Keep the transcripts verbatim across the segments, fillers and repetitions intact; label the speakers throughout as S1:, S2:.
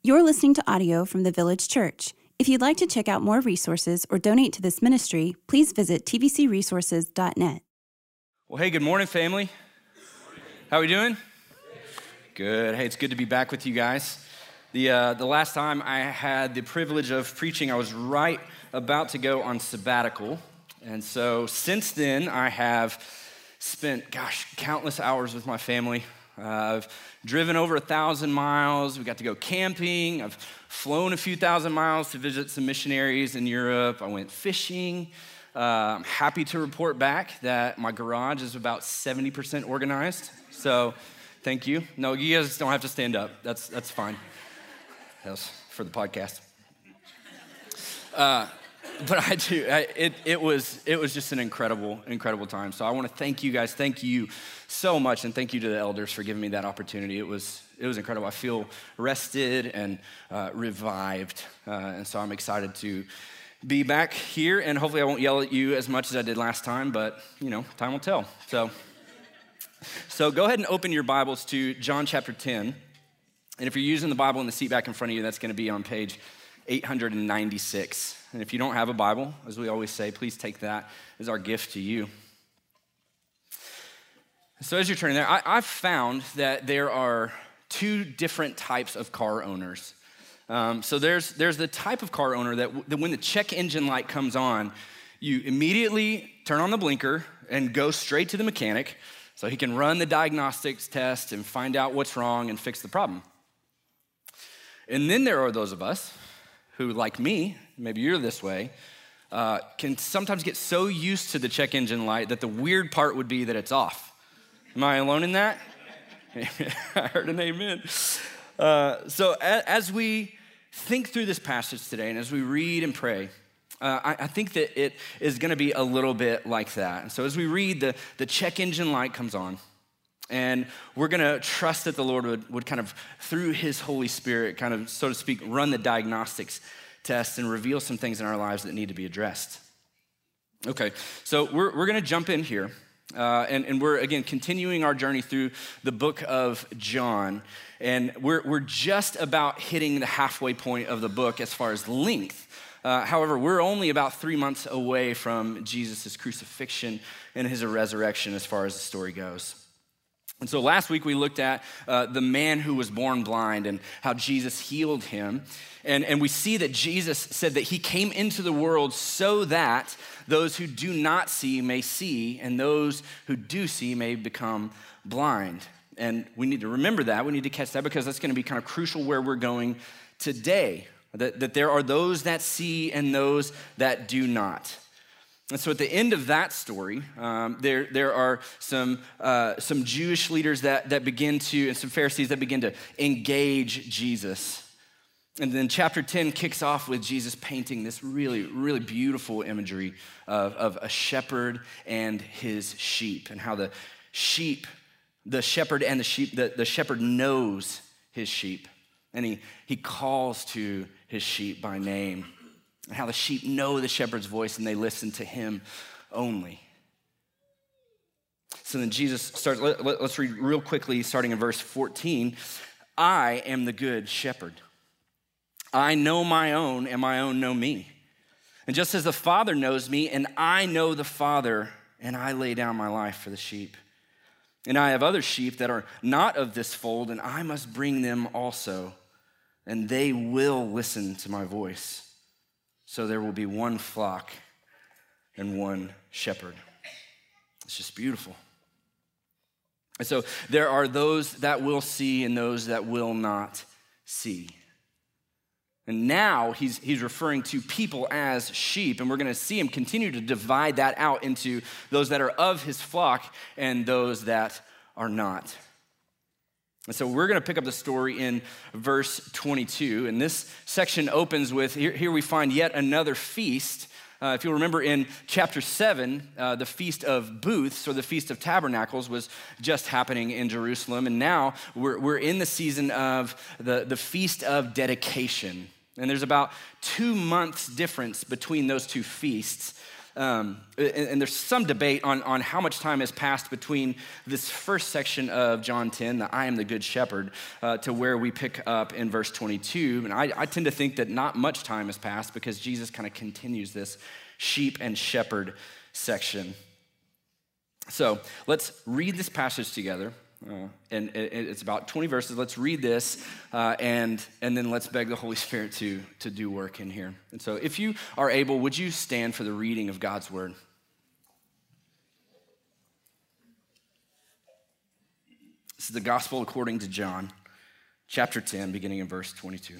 S1: You're listening to audio from the Village Church. If you'd like to check out more resources or donate to this ministry, please visit t v c resources dot net.
S2: Well, hey, good morning, family. How are we doing? Good. Hey, it's good to be back with you guys. The uh, the last time I had the privilege of preaching, I was right about to go on sabbatical. And so since then, I have spent, gosh, countless hours with my family. Uh, I've driven over a thousand miles. We got to go camping. I've flown a few thousand miles to visit some missionaries in Europe. I went fishing. Uh, I'm happy to report back that my garage is about seventy percent organized. So thank you. No, you guys don't have to stand up. That's that's fine. That's for the podcast. Uh, but I do. I, it it was it was just an incredible incredible time. So I want to thank you guys. Thank you so much, and thank you to the elders for giving me that opportunity. It was it was incredible. I feel rested and uh, revived, uh, and so I'm excited to be back here. And hopefully, I won't yell at you as much as I did last time. But you know, time will tell. So so go ahead and open your Bibles to John chapter ten. And if you're using the Bible in the seat back in front of you, that's going to be on page eight hundred ninety-six. And if you don't have a Bible, as we always say, please take that as our gift to you. So as you're turning there, I, I've found that there are two different types of car owners. Um, so there's there's the type of car owner that, that when the check engine light comes on, you immediately turn on the blinker and go straight to the mechanic so he can run the diagnostics test and find out what's wrong and fix the problem. And then there are those of us who, like me, maybe you're this way, uh, can sometimes get so used to the check engine light that the weird part would be that it's off. Am I alone in that? I heard an amen. Uh, so as we think through this passage today and as we read and pray, uh, I, I think that it is going to be a little bit like that. And so as we read, the, the check engine light comes on. And we're going to trust that the Lord would, would kind of, through his Holy Spirit, kind of, so to speak, run the diagnostics test and reveal some things in our lives that need to be addressed. Okay, so we're, we're going to jump in here. Uh, and, and we're, again, continuing our journey through the book of John. And we're, we're just about hitting the halfway point of the book as far as length. Uh, however, we're only about three months away from Jesus' crucifixion and his resurrection as far as the story goes. And so last week we looked at uh, the man who was born blind and how Jesus healed him. And, and we see that Jesus said that he came into the world so that those who do not see may see, and those who do see may become blind. And we need to remember that. We need to catch that because that's going to be kind of crucial where we're going today. That, that there are those that see and those that do not. And so at the end of that story, um, there, there are some, uh, some Jewish leaders that, that begin to, and some Pharisees that begin to engage Jesus. And then chapter ten kicks off with Jesus painting this really, really beautiful imagery of, of a shepherd and his sheep, and how the sheep, the shepherd and the sheep, the, the shepherd knows his sheep, and he, he calls to his sheep by name. And how the sheep know the shepherd's voice and they listen to him only. So then Jesus starts, let, let, let's read real quickly, starting in verse fourteen. I am the good shepherd. I know my own, and my own know me. And just as the Father knows me, and I know the Father, and I lay down my life for the sheep. And I have other sheep that are not of this fold, and I must bring them also, and they will listen to my voice. So there will be one flock and one shepherd. It's just beautiful. And so there are those that will see and those that will not see. And now he's, he's referring to people as sheep, and we're going to see him continue to divide that out into those that are of his flock and those that are not. And so we're going to pick up the story in verse twenty-two. And this section opens with, here, here we find yet another feast. Uh, if you'll remember in chapter seven, uh, the Feast of Booths, or the Feast of Tabernacles, was just happening in Jerusalem. And now we're, we're in the season of the, the Feast of Dedication. And there's about two months difference between those two feasts. um, and, and there's some debate on, on how much time has passed between this first section of John ten, the I am the good shepherd, uh, to where we pick up in verse twenty-two. And I, I tend to think that not much time has passed because Jesus kind of continues this sheep and shepherd section. So let's read this passage together. Uh, and it, it's about twenty verses. Let's read this, uh, and and then let's beg the Holy Spirit to, to do work in here. And so if you are able, would you stand for the reading of God's word? This is the gospel according to John, chapter ten, beginning in verse twenty-two.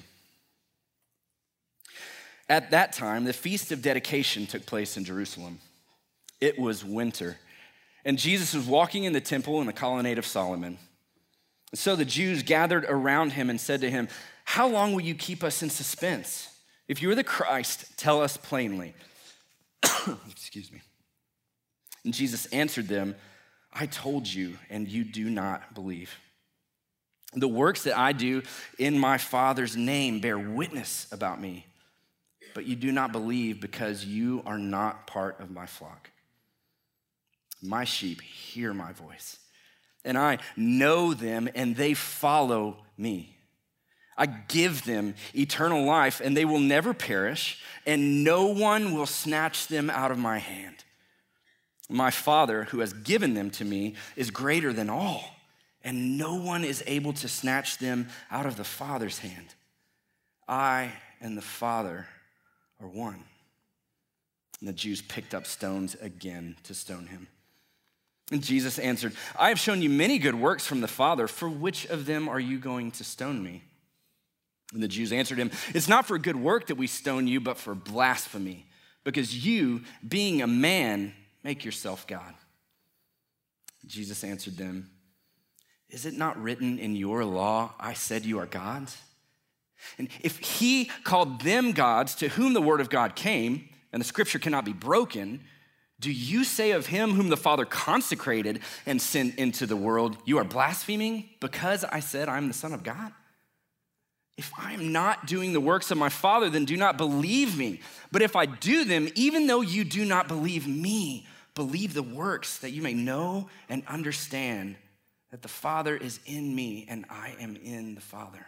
S2: At that time, the feast of dedication took place in Jerusalem. It was winter, and Jesus was walking in the temple in the colonnade of Solomon. So the Jews gathered around him and said to him, "How long will you keep us in suspense? If you are the Christ, tell us plainly." Excuse me. And Jesus answered them, "I told you, and you do not believe. The works that I do in my Father's name bear witness about me, but you do not believe because you are not part of my flock. My sheep hear my voice, and I know them, and they follow me. I give them eternal life, and they will never perish, and no one will snatch them out of my hand. My Father, who has given them to me, is greater than all, and no one is able to snatch them out of the Father's hand. I and the Father are one." And the Jews picked up stones again to stone him. And Jesus answered, "I have shown you many good works from the Father. For which of them are you going to stone me?" And the Jews answered him, "It's not for good work that we stone you, but for blasphemy, because you, being a man, make yourself God." Jesus answered them, "Is it not written in your law, 'I said you are gods'? And if he called them gods to whom the word of God came, and the scripture cannot be broken, do you say of him whom the Father consecrated and sent into the world, 'You are blaspheming because I said I'm the Son of God'? If I am not doing the works of my Father, then do not believe me. But if I do them, even though you do not believe me, believe the works, that you may know and understand that the Father is in me and I am in the Father."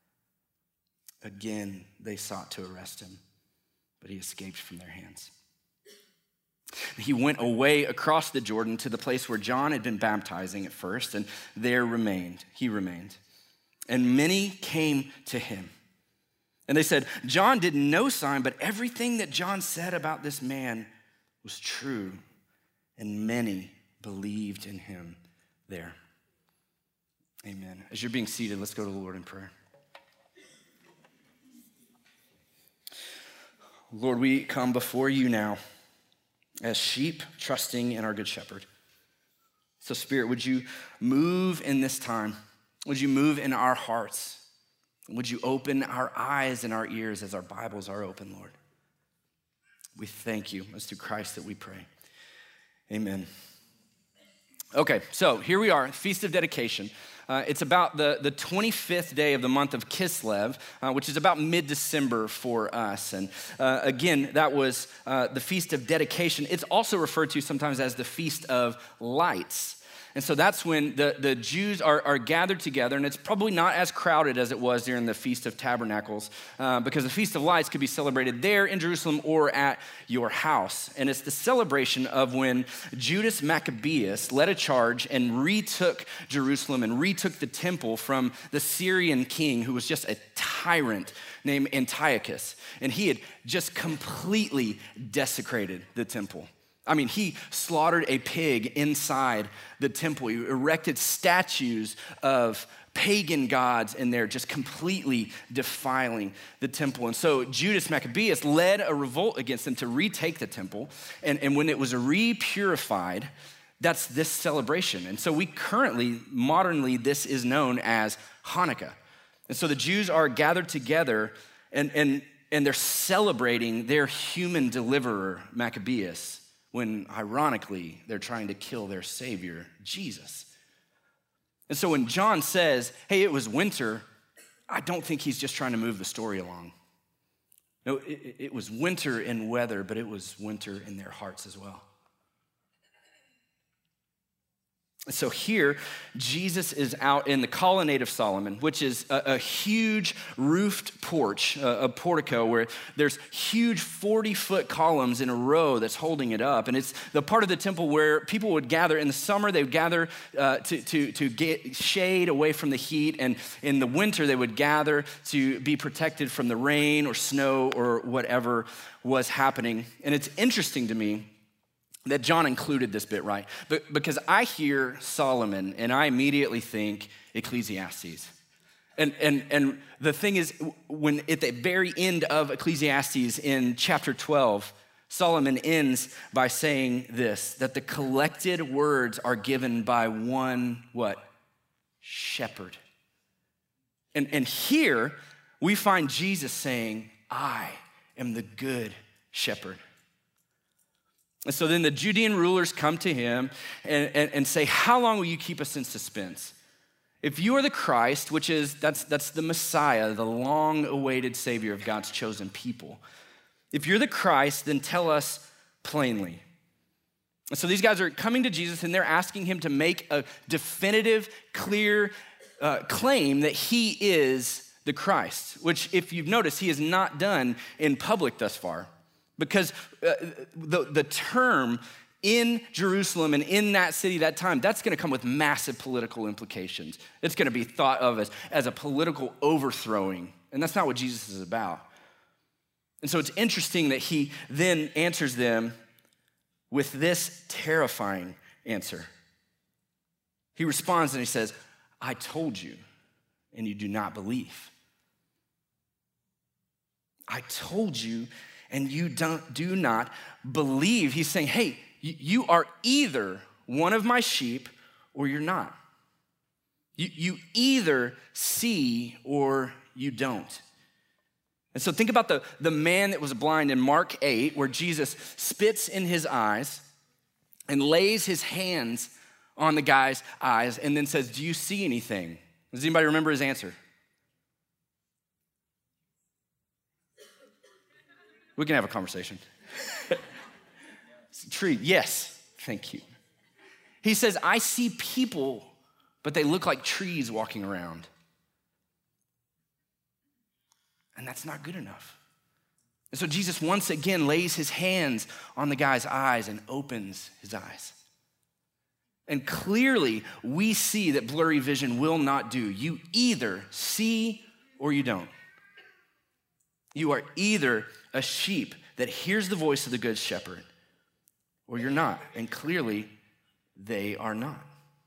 S2: Again, they sought to arrest him, but he escaped from their hands. He went away across the Jordan to the place where John had been baptizing at first, and there remained, he remained. And many came to him. And they said, "John did no sign, but everything that John said about this man was true." And many believed in him there. Amen. As you're being seated, let's go to the Lord in prayer. Lord, we come before you now as sheep trusting in our good shepherd. So Spirit, would you move in this time? Would you move in our hearts? Would you open our eyes and our ears as our Bibles are open, Lord? We thank you. It's through Christ that we pray. Amen. Okay, so here we are, Feast of Dedication. Uh, it's about the, the twenty-fifth day of the month of Kislev, uh, which is about mid-December for us. And uh, again, that was uh, the Feast of Dedication. It's also referred to sometimes as the Feast of Lights. And so that's when the, the Jews are, are gathered together, and it's probably not as crowded as it was during the Feast of Tabernacles, uh, because the Feast of Lights could be celebrated there in Jerusalem or at your house. And it's the celebration of when Judas Maccabeus led a charge and retook Jerusalem and retook the temple from the Syrian king, who was just a tyrant named Antiochus. And he had just completely desecrated the temple. I mean, he slaughtered a pig inside the temple. He erected statues of pagan gods in there, just completely defiling the temple. And so Judas Maccabeus led a revolt against them to retake the temple. And, and when it was re-purified, that's this celebration. And so we currently, modernly, this is known as Hanukkah. And so the Jews are gathered together and, and, and they're celebrating their human deliverer, Maccabeus, when ironically, they're trying to kill their Savior, Jesus. And so when John says, hey, it was winter, I don't think he's just trying to move the story along. No, it, it was winter in weather, but it was winter in their hearts as well. So here, Jesus is out in the Colonnade of Solomon, which is a, a huge roofed porch, a, a portico where there's huge forty-foot columns in a row that's holding it up. And it's the part of the temple where people would gather. In the summer, they would gather uh, to, to, to get shade away from the heat. And in the winter, they would gather to be protected from the rain or snow or whatever was happening. And it's interesting to me that John included this bit, right? But because I hear Solomon and I immediately think Ecclesiastes. And, and, and the thing is, when at the very end of Ecclesiastes in chapter twelve, Solomon ends by saying this, that the collected words are given by one, what? Shepherd. And, and here we find Jesus saying, I am the good shepherd. And so then the Judean rulers come to him and, and, and say, how long will you keep us in suspense? If you are the Christ, which is, that's, that's the Messiah, the long-awaited Savior of God's chosen people. If you're the Christ, then tell us plainly. And so these guys are coming to Jesus and they're asking him to make a definitive, clear uh, claim that he is the Christ, which if you've noticed, he has not done in public thus far. Because uh, the, the term in Jerusalem and in that city that time, that's gonna come with massive political implications. It's gonna be thought of as, as a political overthrowing, and that's not what Jesus is about. And so it's interesting that he then answers them with this terrifying answer. He responds and he says, I told you, and you do not believe. I told you, and you don't, do not believe. He's saying, hey, you are either one of my sheep or you're not. You, you either see or you don't. And so think about the, the man that was blind in Mark eight, where Jesus spits in his eyes and lays his hands on the guy's eyes and then says, do you see anything? Does anybody remember his answer? We can have a conversation. Tree, yes, thank you. He says, I see people, but they look like trees walking around. And that's not good enough. And so Jesus once again lays his hands on the guy's eyes and opens his eyes. And clearly we see that blurry vision will not do. You either see or you don't. You are either a sheep that hears the voice of the good shepherd, or you're not. And clearly, they are not.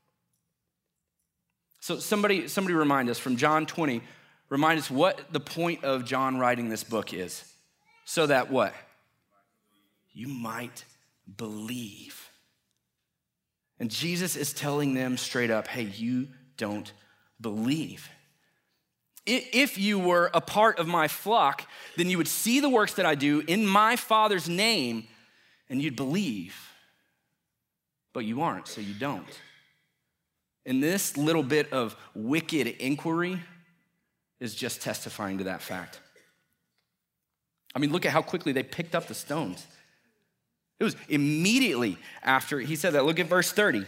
S2: So somebody, somebody remind us from John twenty, remind us what the point of John writing this book is. So that what? You might believe. And Jesus is telling them straight up, hey, you don't believe. If you were a part of my flock, then you would see the works that I do in my Father's name, and you'd believe. But you aren't, so you don't. And this little bit of wicked inquiry is just testifying to that fact. I mean, look at how quickly they picked up the stones. It was immediately after he said that. Look at verse thirty.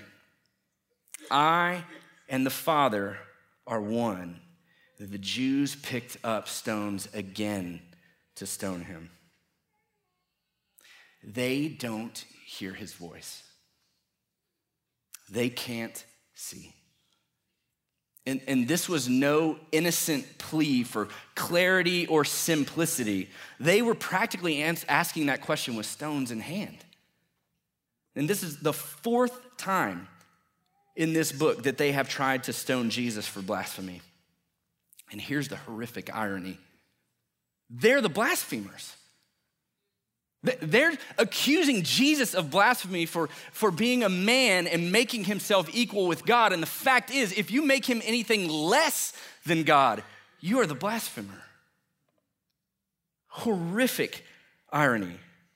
S2: I and the Father are one. The Jews picked up stones again to stone him. They don't hear his voice. They can't see. And, and this was no innocent plea for clarity or simplicity. They were practically asking that question with stones in hand. And this is the fourth time in this book that they have tried to stone Jesus for blasphemy. And here's the horrific irony. They're the blasphemers. They're accusing Jesus of blasphemy for, for being a man and making himself equal with God. And the fact is, if you make him anything less than God, you are the blasphemer. Horrific irony.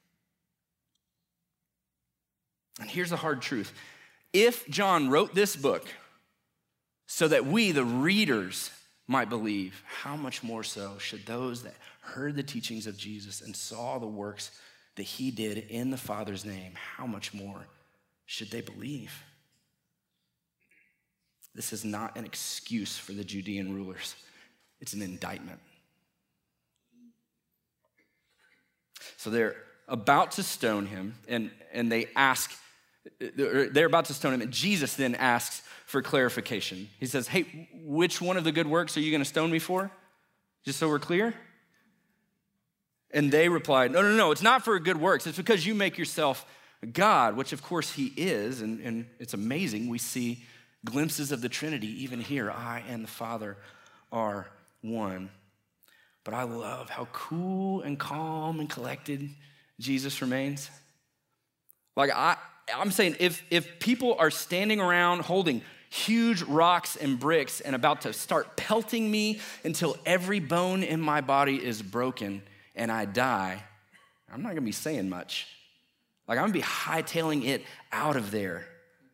S2: And here's the hard truth. If John wrote this book so that we, the readers, might believe, how much more so should those that heard the teachings of Jesus and saw the works that he did in the Father's name, how much more should they believe? This is not an excuse for the Judean rulers. It's an indictment. So they're about to stone him, and, and they ask, they're about to stone him, and Jesus then asks for clarification. He says, hey, which one of the good works are you gonna stone me for? Just so we're clear. And they replied, no, no, no, it's not for good works. It's because you make yourself God, which of course he is, and, and it's amazing. We see glimpses of the Trinity even here. I and the Father are one. But I love how cool and calm and collected Jesus remains. Like I, I'm saying if, if people are standing around holding huge rocks and bricks and about to start pelting me until every bone in my body is broken and I die, I'm not gonna be saying much. Like I'm gonna be hightailing it out of there.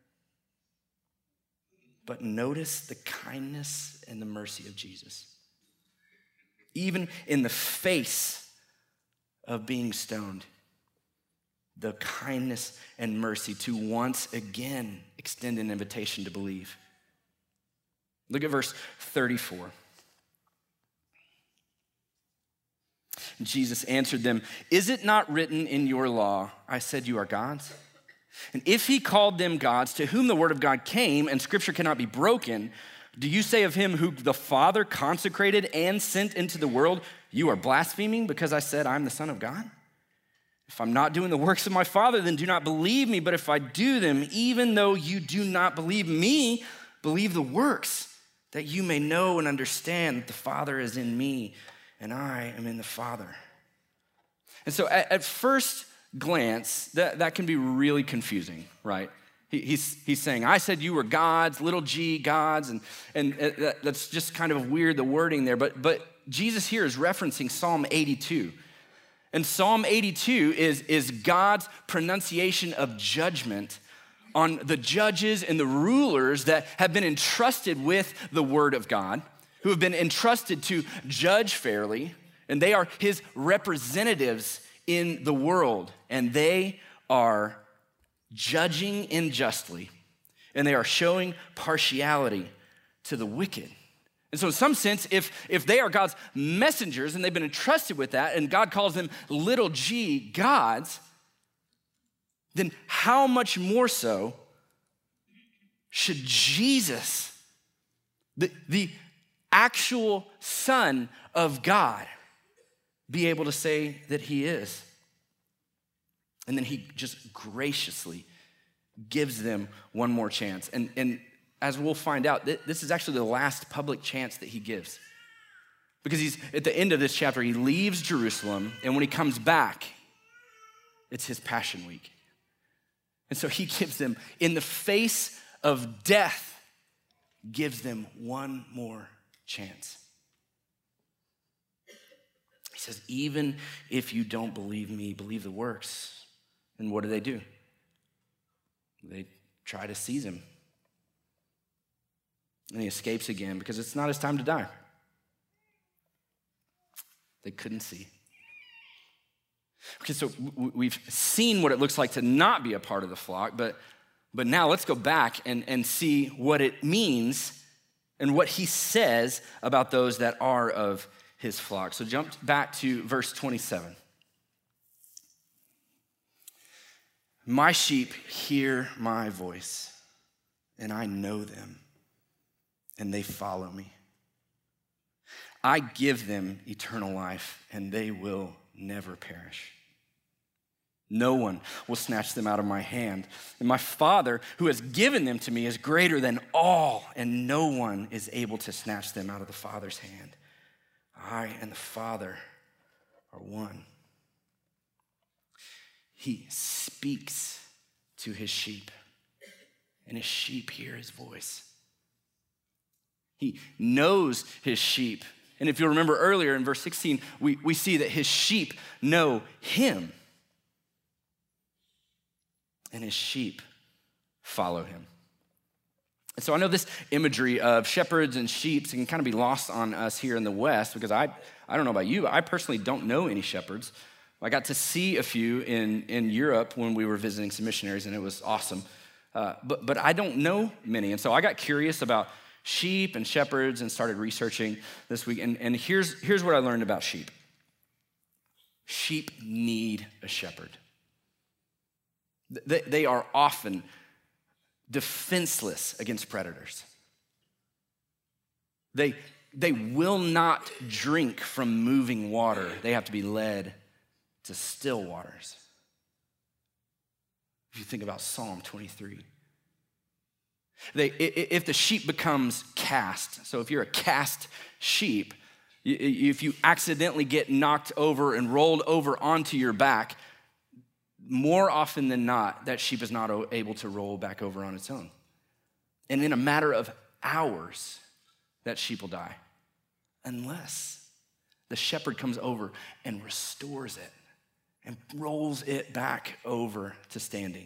S2: But notice the kindness and the mercy of Jesus. Even in the face of being stoned, the kindness and mercy to once again extend an invitation to believe. Look at verse thirty-four. Jesus answered them, is it not written in your law, I said you are gods? And if he called them gods to whom the word of God came and scripture cannot be broken, do you say of him who the Father consecrated and sent into the world, you are blaspheming because I said I'm the Son of God? If I'm not doing the works of my Father, then do not believe me. But if I do them, even though you do not believe me, believe the works, that you may know and understand that the Father is in me and I am in the Father. And so at, at first glance, that, that can be really confusing, right? He, he's, he's saying, I said you were gods, little g, gods, and, and that, that's just kind of weird, the wording there. But, but Jesus here is referencing Psalm eighty-two. And Psalm eighty-two is, is God's pronunciation of judgment on the judges and the rulers that have been entrusted with the word of God, who have been entrusted to judge fairly, and they are his representatives in the world, and they are judging unjustly, and they are showing partiality to the wicked. And so in some sense, if, if they are God's messengers and they've been entrusted with that, and God calls them little g gods, then how much more so should Jesus, the, the actual Son of God, be able to say that he is? And then he just graciously gives them one more chance. And, and as we'll find out, this is actually the last public chance that he gives. Because he's at the end of this chapter, he leaves Jerusalem, and when he comes back, it's his Passion Week. And so he gives them, in the face of death, gives them one more chance. He says, even if you don't believe me, believe the works. And what do they do? They try to seize him. And he escapes again because it's not his time to die. They couldn't see. Okay, so we've seen what it looks like to not be a part of the flock, but, but now let's go back and, and see what it means and what he says about those that are of his flock. So jump back to verse twenty-seven. My sheep hear my voice, and I know them, and they follow me. I give them eternal life, and they will never perish. No one will snatch them out of my hand. And my Father, who has given them to me, is greater than all, and no one is able to snatch them out of the Father's hand. I and the Father are one. He speaks to his sheep, and his sheep hear his voice. He knows his sheep. And if you'll remember earlier in verse sixteen, we, we see that his sheep know him. And his sheep follow him. So I know this imagery of shepherds and sheep can kind of be lost on us here in the West because I, I don't know about you, but I personally don't know any shepherds. I got to see a few in, in Europe when we were visiting some missionaries, and it was awesome. Uh, but, but I don't know many, and so I got curious about sheep and shepherds and started researching this week, and, and here's, here's what I learned about sheep. Sheep need a shepherd. They, they are often defenseless against predators. They, they will not drink from moving water. They have to be led to still waters. If you think about Psalm twenty-three. They, if the sheep becomes cast, so if you're a cast sheep, if you accidentally get knocked over and rolled over onto your back, more often than not, that sheep is not able to roll back over on its own. And in a matter of hours, that sheep will die, unless the shepherd comes over and restores it and rolls it back over to standing.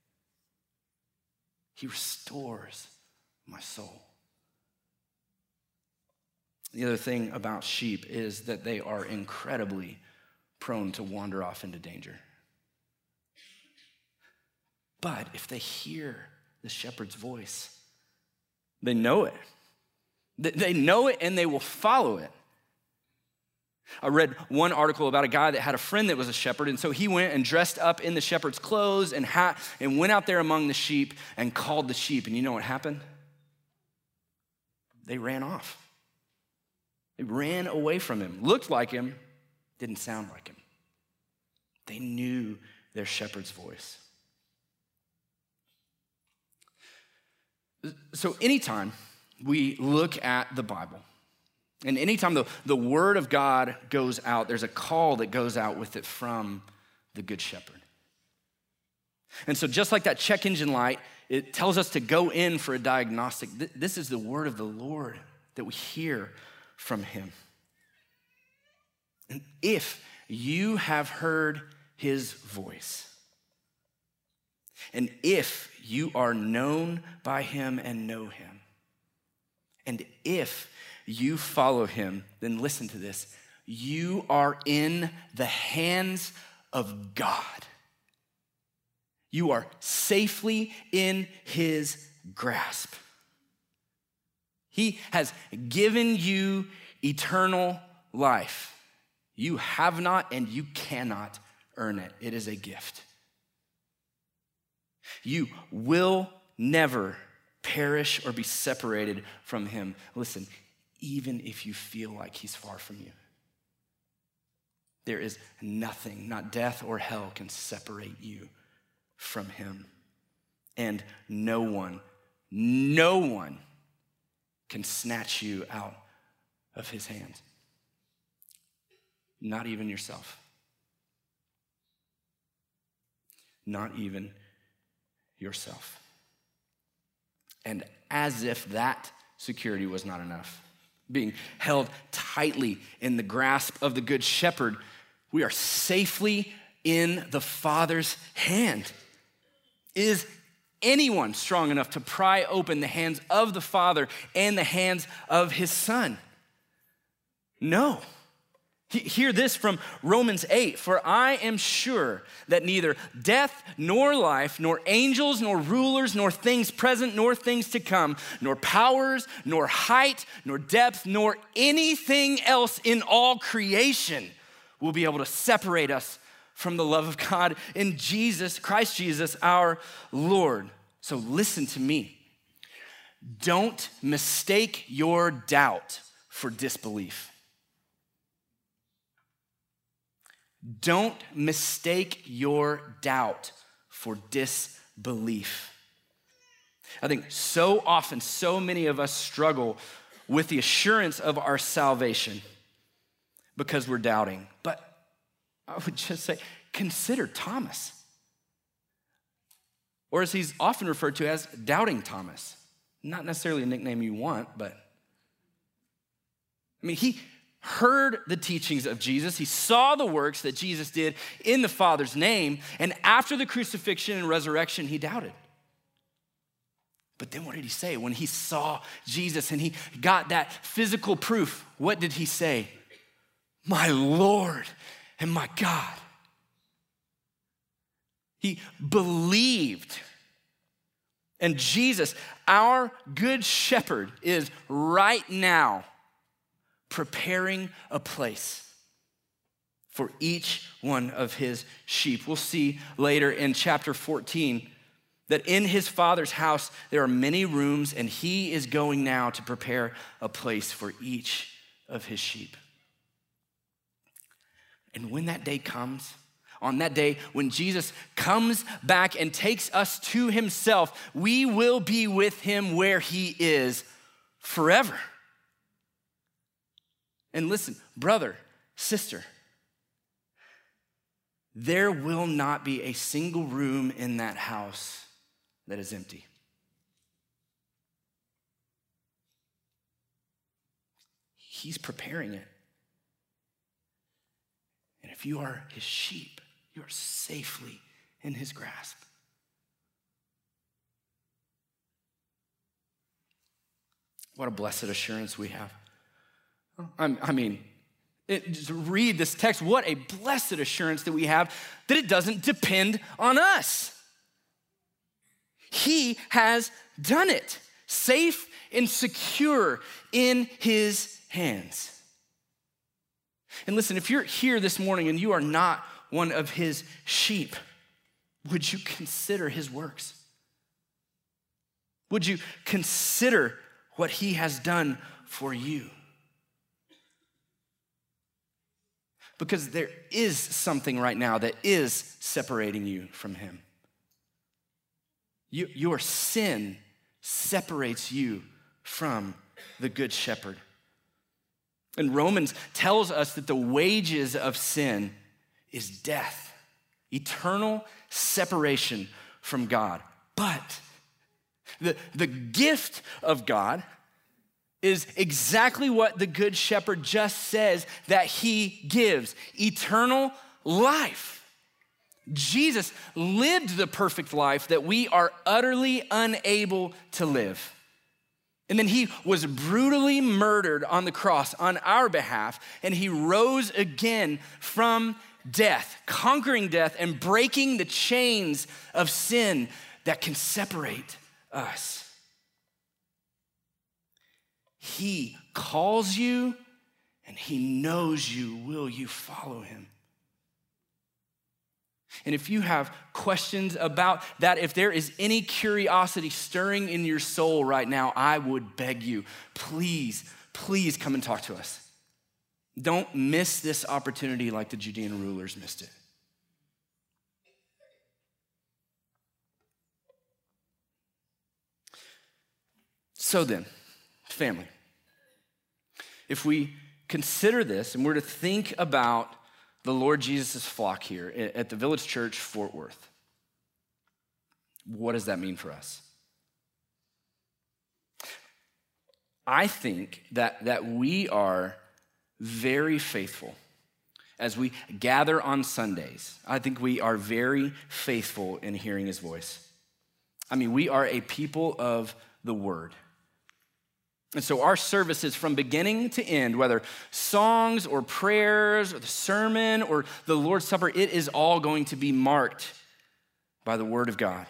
S2: He restores my soul. The other thing about sheep is that they are incredibly prone to wander off into danger. But if they hear the shepherd's voice, they know it. They know it and they will follow it. I read one article about a guy that had a friend that was a shepherd, and so he went and dressed up in the shepherd's clothes and hat and went out there among the sheep and called the sheep. And you know what happened? They ran off. They ran away from him. Looked like him, didn't sound like him. They knew their shepherd's voice. So anytime we look at the Bible, and anytime the, the word of God goes out, there's a call that goes out with it from the Good Shepherd. And so just like that check engine light, it tells us to go in for a diagnostic. This is the word of the Lord that we hear from him. And if you have heard his voice, and if you are known by him and know him, and if you follow him, then listen to this. You are in the hands of God. You are safely in his grasp. He has given you eternal life. You have not and you cannot earn it. It is a gift. You will never perish or be separated from him. Listen, even if you feel like he's far from you, there is nothing, not death or hell, can separate you from him. And no one, no one can snatch you out of his hand. Not even yourself. Not even yourself. And as if that security was not enough, being held tightly in the grasp of the Good Shepherd, we are safely in the Father's hand. Is anyone strong enough to pry open the hands of the Father and the hands of his Son? No. Hear this from Romans eight. For I am sure that neither death nor life, nor angels, nor rulers, nor things present, nor things to come, nor powers, nor height, nor depth, nor anything else in all creation will be able to separate us from the love of God in Jesus, Christ Jesus, our Lord. So listen to me. Don't mistake your doubt for disbelief. Don't mistake your doubt for disbelief. I think so often, so many of us struggle with the assurance of our salvation because we're doubting. But I would just say, consider Thomas. Or as he's often referred to as Doubting Thomas. Not necessarily a nickname you want, but I mean, he heard the teachings of Jesus. He saw the works that Jesus did in the Father's name. And after the crucifixion and resurrection, he doubted. But then what did he say? When he saw Jesus and he got that physical proof, what did he say? My Lord and my God. He believed. And Jesus, our good shepherd, is right now preparing a place for each one of his sheep. We'll see later in chapter fourteen that in his Father's house there are many rooms, and he is going now to prepare a place for each of his sheep. And when that day comes, on that day when Jesus comes back and takes us to himself, we will be with him where he is forever. And listen, brother, sister, there will not be a single room in that house that is empty. He's preparing it. And if you are his sheep, you are safely in his grasp. What a blessed assurance we have. I mean, it, just read this text. What a blessed assurance that we have that it doesn't depend on us. He has done it, safe and secure in his hands. And listen, if you're here this morning and you are not one of his sheep, would you consider his works? Would you consider what he has done for you? Because there is something right now that is separating you from him. You, your sin separates you from the good shepherd. And Romans tells us that the wages of sin is death, eternal separation from God. But the, the gift of God is exactly what the good shepherd just says that he gives: eternal life. Jesus lived the perfect life that we are utterly unable to live. And then he was brutally murdered on the cross on our behalf, and he rose again from death, conquering death and breaking the chains of sin that can separate us. He calls you and he knows you. Will you follow him? And if you have questions about that, if there is any curiosity stirring in your soul right now, I would beg you, please, please come and talk to us. Don't miss this opportunity like the Judean rulers missed it. So then, family, if we consider this and we're to think about the Lord Jesus' flock here at the Village Church, Fort Worth, what does that mean for us? I think that, that we are very faithful as we gather on Sundays. I think we are very faithful in hearing his voice. I mean, we are a people of the word. And so our services from beginning to end, whether songs or prayers or the sermon or the Lord's Supper, it is all going to be marked by the word of God.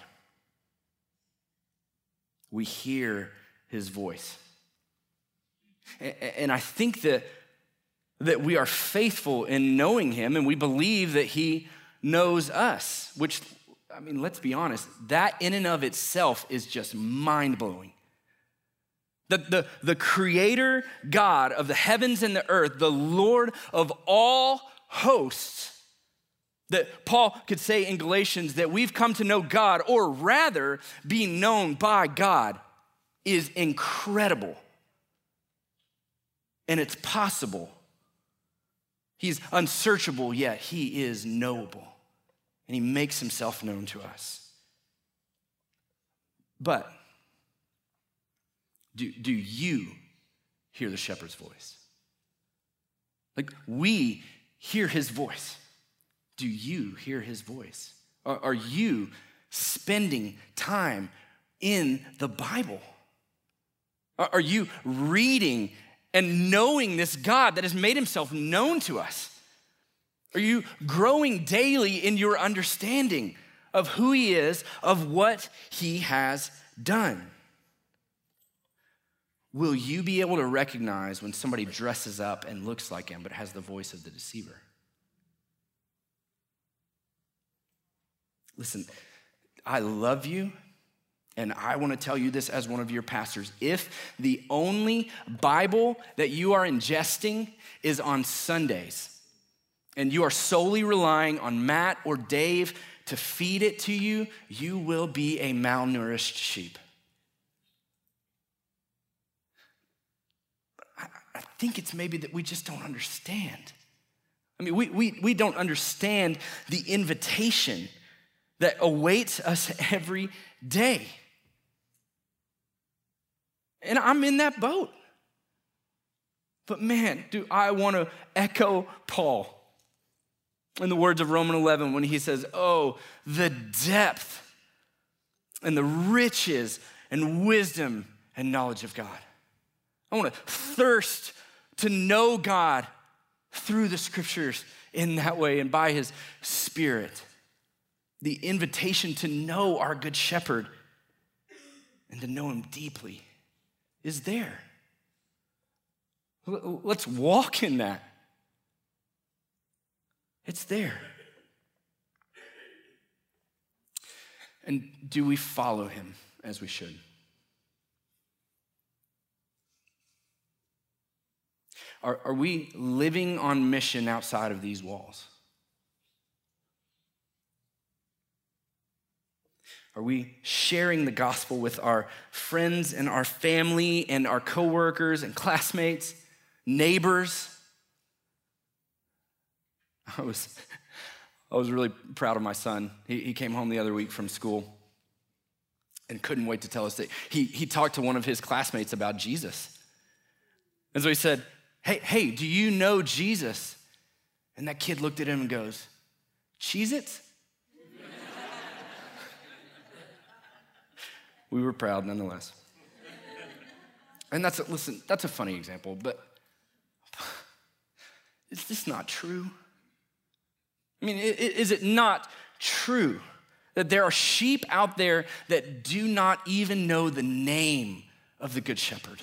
S2: We hear his voice. And I think that, that we are faithful in knowing him, and we believe that he knows us, which, I mean, let's be honest, that in and of itself is just mind-blowing. The, the, the creator God of the heavens and the earth, the Lord of all hosts, that Paul could say in Galatians that we've come to know God, or rather be known by God, is incredible. And it's possible. He's unsearchable, yet he is knowable. And he makes himself known to us. But Do, do you hear the shepherd's voice? Like, we hear his voice. Do you hear his voice? Are, are you spending time in the Bible? Are you reading and knowing this God that has made himself known to us? Are you growing daily in your understanding of who he is, of what he has done? Will you be able to recognize when somebody dresses up and looks like him but has the voice of the deceiver? Listen, I love you, and I want to tell you this as one of your pastors. If the only Bible that you are ingesting is on Sundays, and you are solely relying on Matt or Dave to feed it to you, you will be a malnourished sheep. I, I think it's maybe that we just don't understand. I mean, we, we, we don't understand the invitation that awaits us every day. And I'm in that boat. But man, do I want to echo Paul in the words of Romans eleven when he says, oh, the depth and the riches and wisdom and knowledge of God. I want to thirst to know God through the scriptures in that way and by his Spirit. The invitation to know our good shepherd and to know him deeply is there. Let's walk in that. It's there. And do we follow him as we should? Are, are we living on mission outside of these walls? Are we sharing the gospel with our friends and our family and our coworkers and classmates, neighbors? I was, I was really proud of my son. He, he came home the other week from school and couldn't wait to tell us that he, he talked to one of his classmates about Jesus. And so he said, hey, hey, do you know Jesus? And that kid looked at him and goes, Cheez-Its? We were proud nonetheless. And that's, a, listen, that's a funny example, but is this not true? I mean, is it not true that there are sheep out there that do not even know the name of the Good Shepherd?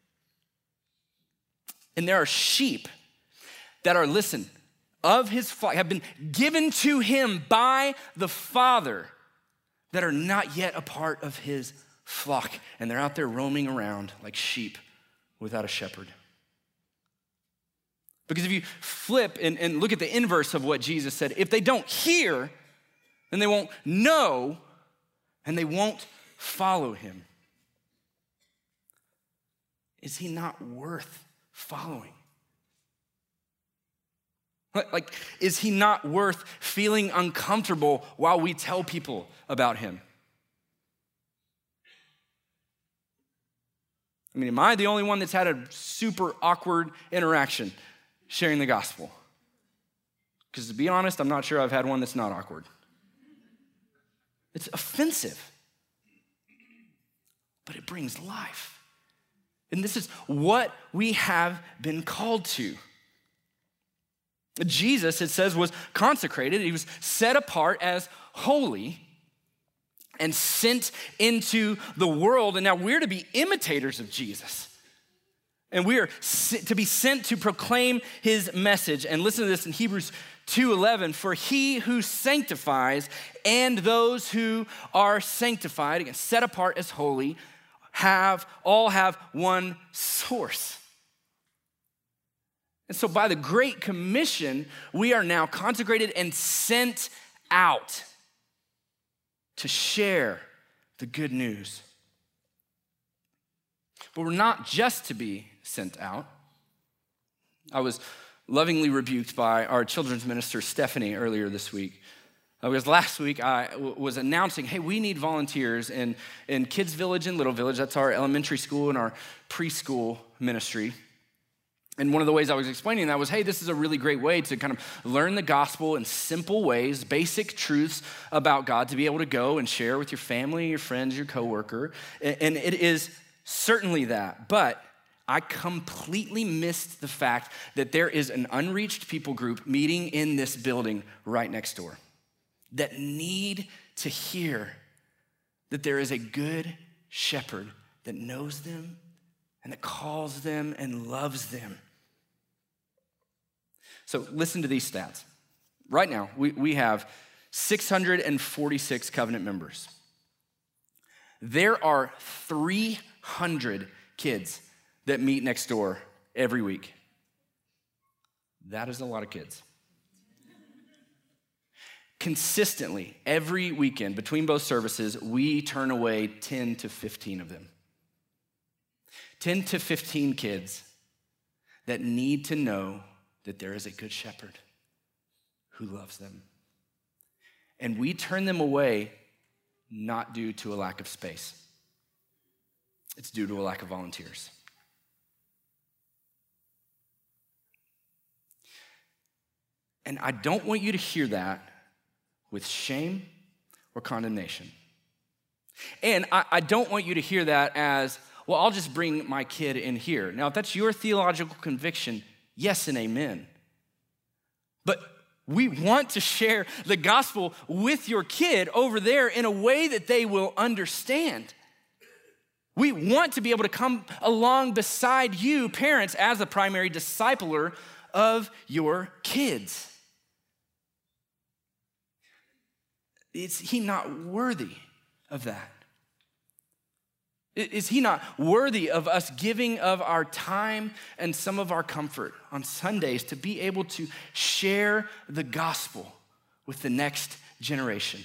S2: And there are sheep that are, listen, of his flock, have been given to him by the Father, that are not yet a part of his flock. And they're out there roaming around like sheep without a shepherd. Because if you flip and, and look at the inverse of what Jesus said, if they don't hear, then they won't know, and they won't follow him. Is he not worth following? Like, is he not worth feeling uncomfortable while we tell people about him? I mean, am I the only one that's had a super awkward interaction sharing the gospel? Because to be honest, I'm not sure I've had one that's not awkward. It's offensive, but it brings life. And this is what we have been called to. Jesus, it says, was consecrated. He was set apart as holy and sent into the world. And now we're to be imitators of Jesus. And we are to be sent to proclaim his message. And listen to this in Hebrews two eleven. For he who sanctifies and those who are sanctified, again, set apart as holy, have all have one source. And so by the Great Commission, we are now consecrated and sent out to share the good news. But we're not just to be sent out. I was lovingly rebuked by our children's minister, Stephanie, earlier this week. Because last week I w- was announcing, hey, we need volunteers in, in Kids Village and Little Village. That's our elementary school and our preschool ministry. And one of the ways I was explaining that was, hey, this is a really great way to kind of learn the gospel in simple ways, basic truths about God, to be able to go and share with your family, your friends, your coworker. And it is certainly that. But I completely missed the fact that there is an unreached people group meeting in this building right next door that need to hear that there is a good shepherd that knows them and that calls them and loves them. So listen to these stats. Right now, we, we have six hundred forty-six covenant members. There are three hundred kids that meet next door every week. That is a lot of kids. Consistently, every weekend, between both services, we turn away ten to fifteen of them. ten to fifteen kids that need to know that there is a good shepherd who loves them. And we turn them away not due to a lack of space. It's due to a lack of volunteers. And I don't want you to hear that with shame or condemnation. And I, I don't want you to hear that as, well, I'll just bring my kid in here. Now, if that's your theological conviction, yes and amen. But we want to share the gospel with your kid over there in a way that they will understand. We want to be able to come along beside you, parents, as a primary discipler of your kids. Is he not worthy of that? Is he not worthy of us giving of our time and some of our comfort on Sundays to be able to share the gospel with the next generation?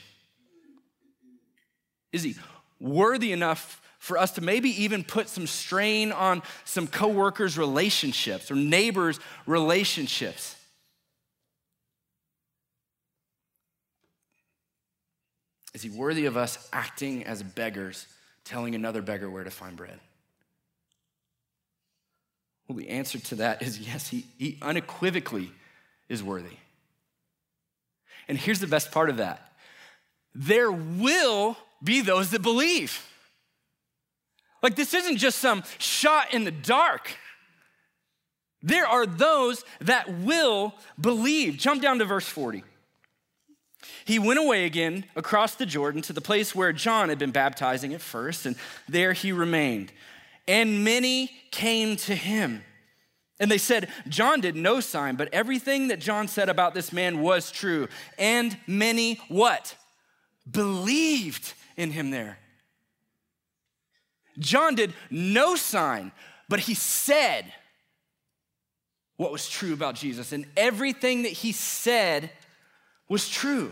S2: Is he worthy enough for us to maybe even put some strain on some coworkers' relationships or neighbors' relationships? Is he worthy of us acting as beggars, telling another beggar where to find bread? Well, the answer to that is yes, he, he unequivocally is worthy. And here's the best part of that. There will be those that believe. Like, this isn't just some shot in the dark. There are those that will believe. Jump down to verse forty. He went away again across the Jordan to the place where John had been baptizing at first, and there he remained. And many came to him. And they said, John did no sign, but everything that John said about this man was true. And many what? Believed in him there. John did no sign, but he said what was true about Jesus. And everything that he said was true.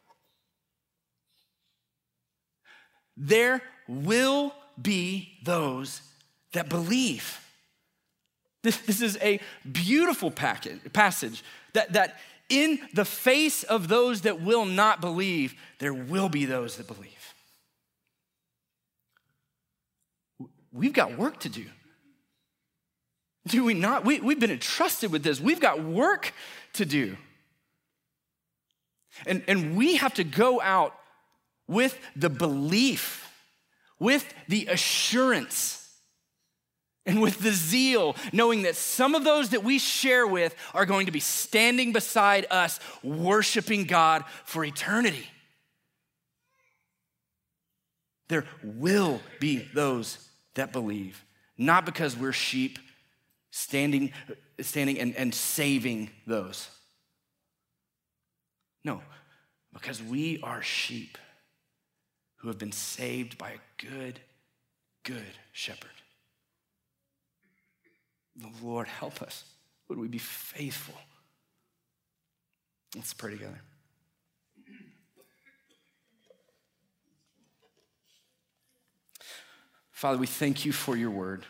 S2: There will be those that believe. This, this is a beautiful package, passage that, that in the face of those that will not believe, there will be those that believe. We've got work to do. Do we not? We, we've been entrusted with this. We've got work to do. And, and we have to go out with the belief, with the assurance, and with the zeal, knowing that some of those that we share with are going to be standing beside us, worshiping God for eternity. There will be those that believe, not because we're sheep standing, standing and, and saving those. No, because we are sheep who have been saved by a good, good shepherd. The Lord help us. Would we be faithful? Let's pray together. Father, we thank you for your word.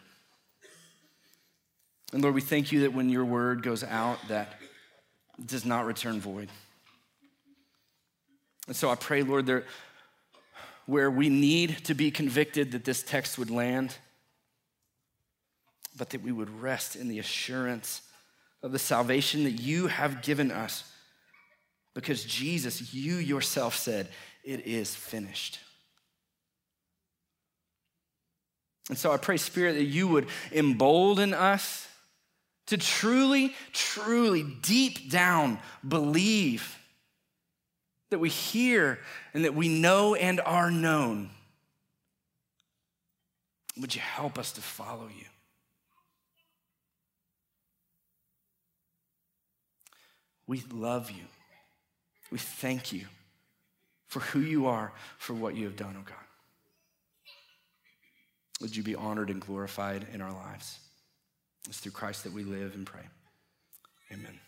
S2: And Lord, we thank you that when your word goes out, that it does not return void. And so I pray, Lord, there, where we need to be convicted that this text would land, but that we would rest in the assurance of the salvation that you have given us, because Jesus, you yourself said, it is finished. And so I pray, Spirit, that you would embolden us to truly, truly, deep down believe that we hear and that we know and are known. Would you help us to follow you? We love you. We thank you for who you are, for what you have done, oh God. Would you be honored and glorified in our lives? It's through Christ that we live and pray. Amen.